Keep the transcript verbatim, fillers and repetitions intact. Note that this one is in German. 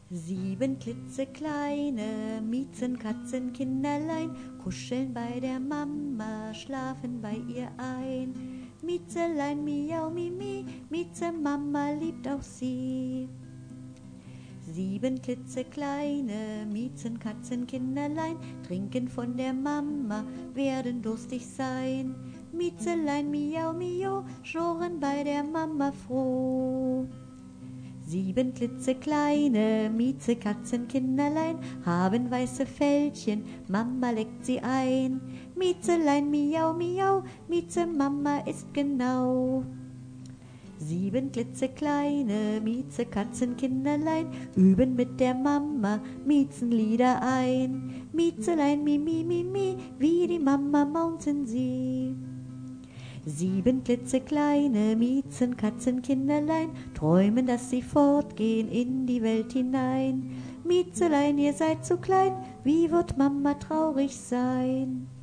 Sieben klitzekleine Miezen, Katzen, Kinderlein kuscheln bei der Mama, schlafen bei ihr ein. Miezelein, miau, mimi, Mieze, Mama liebt auch sie. Sieben klitzekleine Miezen, Katzen, Kinderlein trinken von der Mama, werden durstig sein. Miezelein, miau, miau, schnurren bei der Mama froh. Sieben klitzekleine Mieze, Katzen, Kinderlein haben weiße Fellchen, Mama leckt sie ein. Miezelein, miau, miau, Mieze, Mama ist genau. Sieben klitzekleine Mieze, Katzen, Kinderlein üben mit der Mama Miezenlieder ein. Miezelein, mi, mi, mi, mi, wie die Mama maunzen sie. Sieben klitzekleine Miezen, Katzen, Kinderlein träumen, dass sie fortgehen in die Welt hinein. Miezelein, ihr seid zu klein, wie wird Mama traurig sein?